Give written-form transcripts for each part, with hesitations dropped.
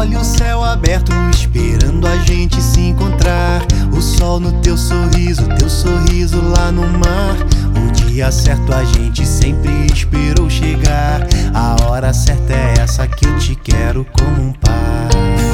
Olha o céu aberto esperando a gente se encontrar. O sol no teu sorriso lá no mar. O dia certo a gente sempre esperou chegar. A hora certa é essa que eu te quero como um par.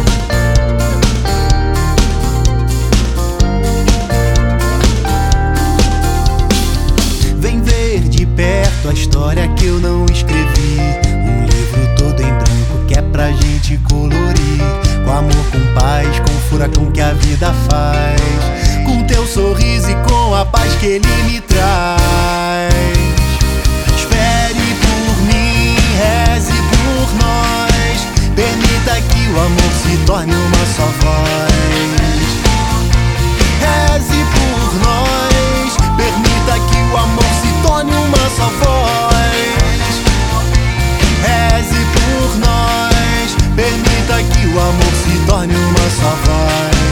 Vem ver de perto a história que eu não escrevi. Um livro todo em branco que é pra gente colorir. Com amor, com paz, com furacão que a vida faz. Com teu sorriso e com a paz que ele me traz. Espere por mim, reze por nós. Permita que o amor se torne uma só voz. Reze por nós. Permita que o amor se torne uma só voz. Reze por nós. Permita que o amor se torne uma só voz.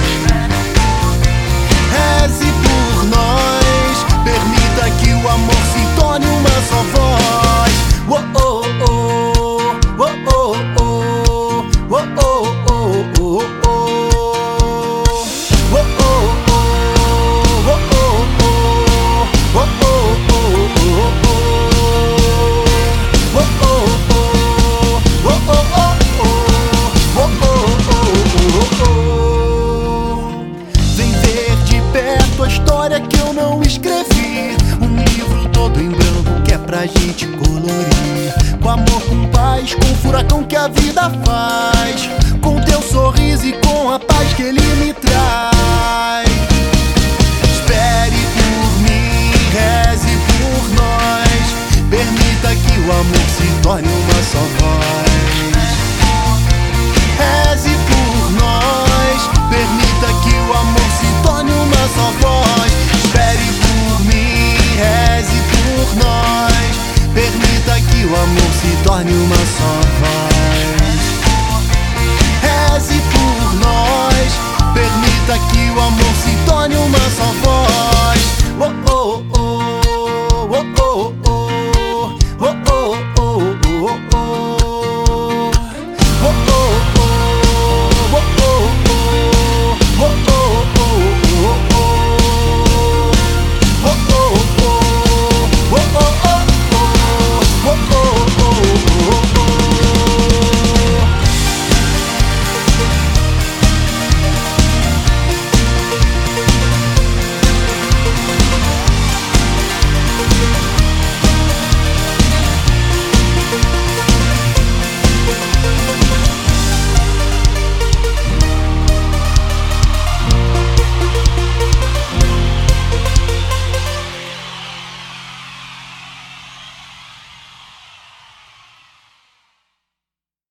Reze por nós. Permita que o amor se torne uma só voz. Oh, oh, oh, oh, oh, oh, oh, oh, oh, oh, oh. Vem ver de perto a história que eu não escrevi. Um livro todo em branco que é pra gente colorir. Com amor, com paz, com furacão que a vida faz. Com teu sorriso e com a paz que ele me traz. Espere por mim, reze por nós. Permita que o amor se torne uma só voz. Reze por nós. Permita que o amor se torne uma só voz. Espere por mim, reze por nós. Permita que o amor se torne uma só voz.